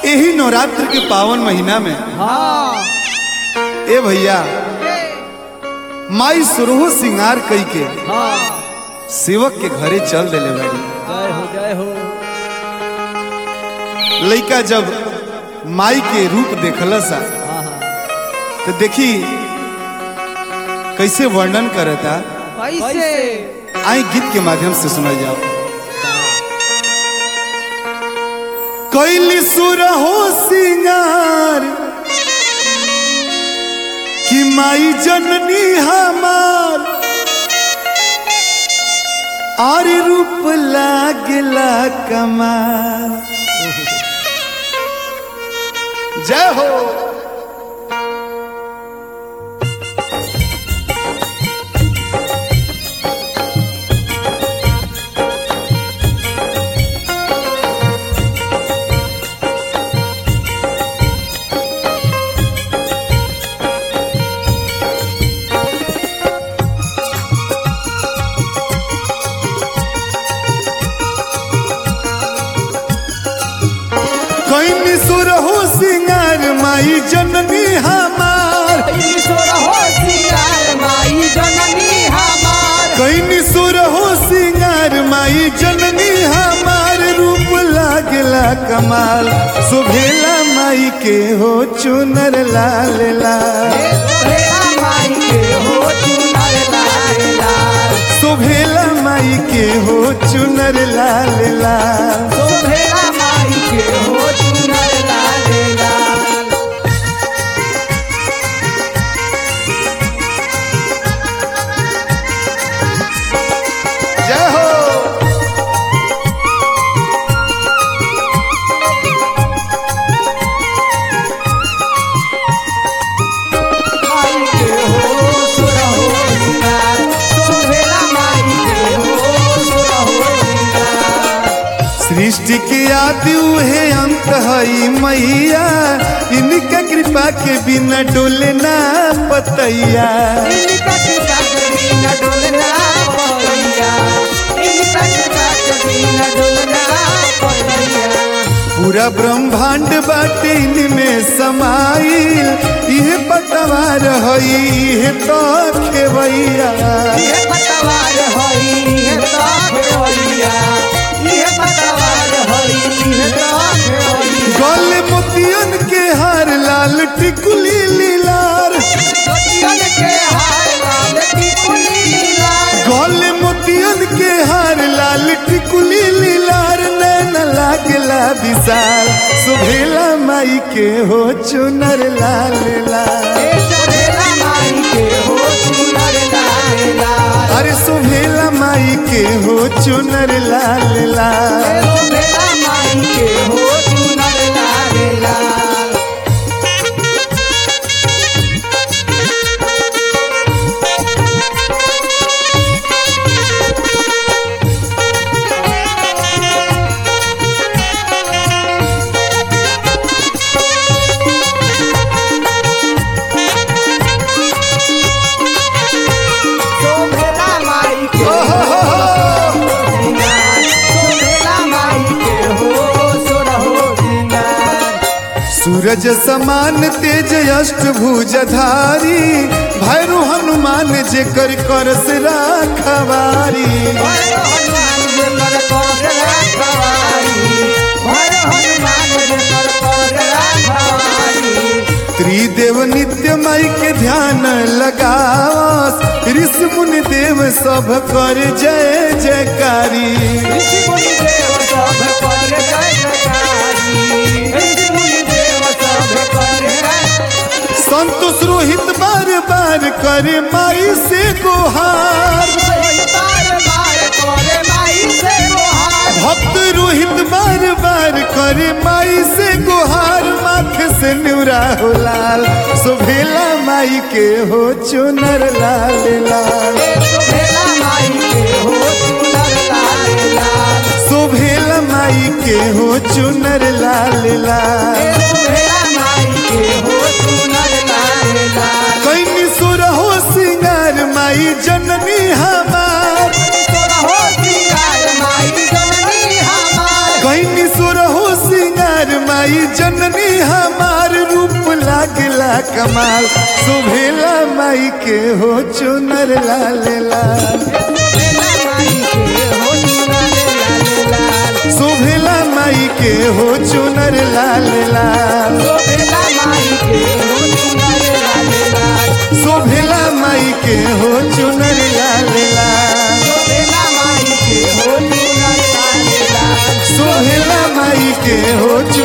यही नवरात्र के पावन महीना में ए भैया माई सुरहु सिंगार कई के सेवक के घरे चल दिले बाड़ी। जय हो लइका जब माई के रूप देखला सा तो देखी कैसे वर्णन करता, कैसे आई गीत के माध्यम से सुना जाओ। कैली सुरहो सिंगार कि माई जननी हमार और रूप लागला कमाल। जय हो। कैनी सुरहो सिंगार माई जननी हमार, कैनी सुरहो सिंगार माई जननी हमार, कैनी सुरहो सिंगार माई जननी हमार रूप लागला कमाल। सुभेला माई के हो चुनर लाल लाल, सुभेला माई के हो चुनर लाल लाल, सुभेला माई के हो चुनर लाल लाल। सुभेला माई के हो चुनर लाल लाल। जय हो। माई के हो सुरहो सिंगार, सुभेला माई के हो सुरहो सिंगार। सृष्टि के आदि उहे अंत हई मैया, इनका कृपा के बिना डोले ना पतैया। इनका कृपा के बिना डोलना पड़ैया, इनका कृपा के बिना डोलना पड़ैया। पूरा ब्रह्मांड बाटे इनमें समाइल, इहे पतवार हई इहे तो खेवैया। ये पतवार हई ये तो खेवैया, ये पतवार हई ये तो खेवैया। गले मोतियन के हार लाल टिकुली लीलार, मोतियन के हार लाल टिकुली लाल, गले मोतियन के हार लाल टिकुली लीलार। नैन लागला विशाल, सुभेला माई के हो चुनर लाल लाल। ए सुभेला माई के हो चुनर लाल लाल, अरे सुभेला माई के हो चुनर लाल ए लाल। सुभेला माई के हो चुनर लाल लाल। सुभेला माई के हो सिंगार, सुभेला माई के हो सुरहो सिंगार। सूरज समान तेज अष्टभुजधारी, भैरव हनुमान जेकर करस राखवारी। भैरव हनुमान जे कर कर राखवारी, भैरव हनुमान जे कर कर राखवारी। त्रिदेव नित्य माई के ध्यान लगावस, ऋषि मुनि देव सब कर जय जयकारी। ऋषि मुनि देव सब कर जय जयकारी, ऋषि मुनि देव सब कर जय। संतोष रोहित बार बार करे माई से गुहार, बार बार करे माई से गुहार, भक्त रोहित बार बार करे माई से गुहार। माथे से न्यूरा हो लाल, सुभेला माई के हो चुनर लाल लाल। सुभेला माई के हो चुनर लाल लाल, सुभेला माई के हो चुनर लाल लाल। सुभेला माई के हो चुनर लाल लाल। कैनी सुरहो सिंगार माई जननी हमार, सुरहो सिंगार माई जननी हमार, कैनी सुरहो सिंगार माई जननी हमार रूप लागला कमाल शोभेला माई के हो चुनर लाल लाल शोभेला माई के हो चुनर लाल लाल शोभेला माई के हो चुनर लाल लाल शोभेला माई के हो